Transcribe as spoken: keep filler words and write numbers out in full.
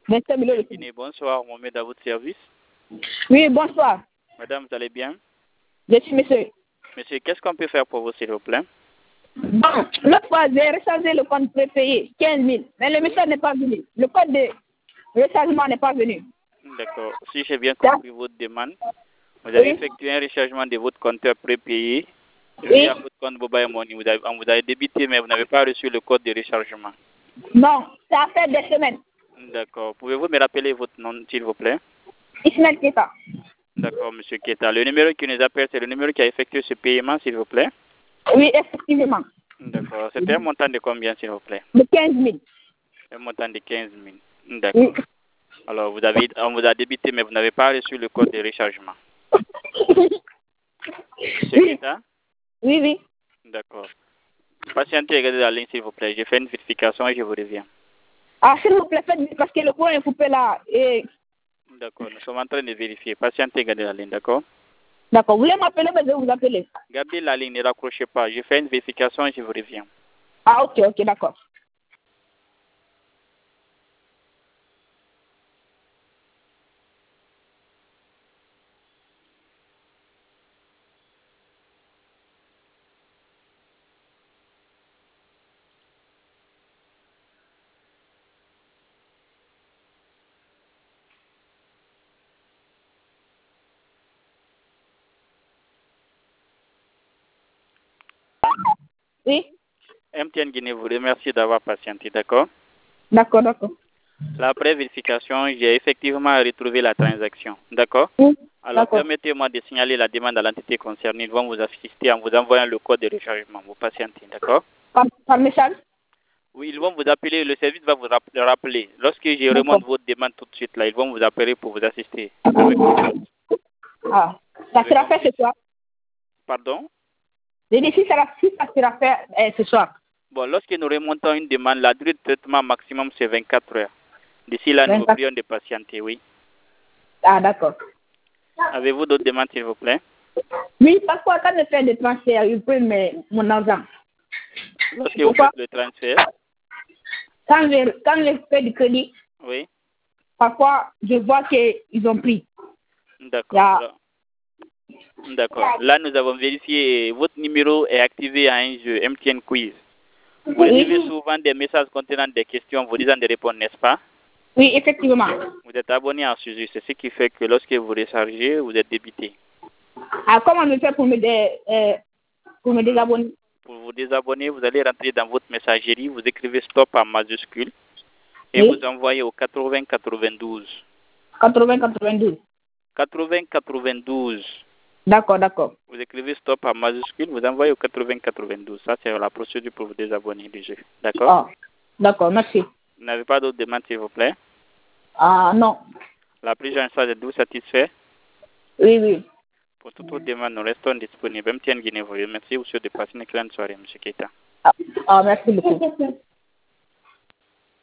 vingt-cinq millions de Guinée, bonsoir, on met à votre service. Oui, bonsoir. Madame, vous allez bien? Je suis monsieur. Monsieur, qu'est-ce qu'on peut faire pour vous, s'il vous plaît? Bon, l'autre fois, j'ai rechargé le compte prépayé, quinze mille, mais le monsieur n'est pas venu. Le code de rechargement n'est pas venu. D'accord. Si j'ai bien compris votre demande, vous avez Oui. effectué un rechargement de votre compteur prépayé. Oui. À votre compte Mobile Money. Vous avez, on vous avez débité, mais vous n'avez pas reçu le code de rechargement. Non, ça a fait des semaines. D'accord. Pouvez-vous me rappeler votre nom, s'il vous plaît? Ismaël Keta. D'accord, monsieur Keta. Le numéro qui nous appelle, c'est le numéro qui a effectué ce paiement, s'il vous plaît? Oui, effectivement. D'accord. C'était un montant de combien, s'il vous plaît? De quinze mille. Un montant de quinze mille. D'accord. Oui. Alors, vous avez, on vous a débité, mais vous n'avez pas reçu le code de rechargement. Monsieur Oui. Keta? Oui, oui. D'accord. Patientez, regardez la ligne, s'il vous plaît. J'ai fait une vérification et je vous reviens. Ah, s'il vous plaît, faites vite parce que le courant est coupé là. Et... D'accord. Nous sommes en train de vérifier. Patientez, regardez la ligne, d'accord? D'accord. Vous voulez m'appeler, mais je vais vous appeler. Gardez la ligne, ne raccrochez pas. J'ai fait une vérification et je vous reviens. Ah, ok, ok, d'accord. Oui. M T N Guinée vous remercie d'avoir patienté, d'accord? D'accord, d'accord. Après vérification, j'ai effectivement retrouvé la transaction, d'accord? Oui. Alors, D'accord. permettez-moi de signaler la demande à l'entité concernée. Ils vont vous assister en vous envoyant le code de rechargement. Vous patientez, d'accord? Par, par message? Oui, ils vont vous appeler. Le service va vous rappeler. Lorsque je remonte votre demande tout de suite, là, ils vont vous appeler pour vous assister. Avec... Ah, ça sera fait ce soir. Pardon? J'ai dit si ça, si ça sera fait euh, ce soir. Bon, lorsque nous remontons une demande, la durée de traitement maximum, c'est vingt-quatre heures. D'ici là, nous vous prions de patienter, oui. Ah, d'accord. Avez-vous d'autres demandes, s'il vous plaît? Oui, parfois, quand je fais des transferts, ils prennent mes, mon argent. Lorsque vous faites le transfert? Quand je, quand je fais du crédit, oui. Parfois, je vois qu'ils ont pris. D'accord. D'accord. Là, nous avons vérifié, votre numéro est activé à un jeu M T N Quiz. Vous recevez oui. souvent des messages contenant des questions vous disant de répondre, n'est-ce pas? Oui, effectivement. Vous êtes abonné à ce jeu, c'est ce qui fait que lorsque vous rechargez, vous êtes débité. Ah, comment on fait pour me, dé, euh, pour me désabonner? Pour vous désabonner, vous allez rentrer dans votre messagerie, vous écrivez stop en majuscule et oui. vous envoyez au quatre-vingts quatre-vingt-douze. quatre-vingts quatre-vingt-douze. quatre-vingts quatre-vingt-douze. D'accord, d'accord. Vous écrivez stop en majuscule, vous envoyez au quatre-vingts quatre-vingt-douze. Ça, c'est la procédure pour vous désabonner du jeu. D'accord? Ah, d'accord, merci. Vous n'avez pas d'autres demandes, s'il vous plaît? Ah, non. La prise en charge est vous satisfait? Oui, oui. Pour toute autre demande, nous restons disponibles. M T N Guinée vous remercie. Vous souhaitez de passer une excellente soirée, M. Keita. Ah, merci beaucoup.